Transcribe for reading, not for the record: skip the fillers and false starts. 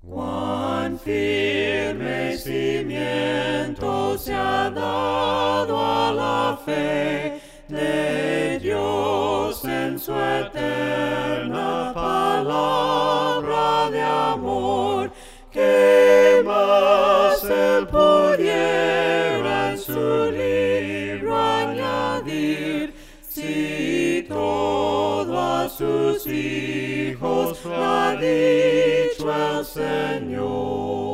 Cuán firme cimiento se ha dado a la fe de Dios en su eterna palabra de amor, que más él pudiera en su libro añadir, si todo a sus hijos ha dicho el Señor.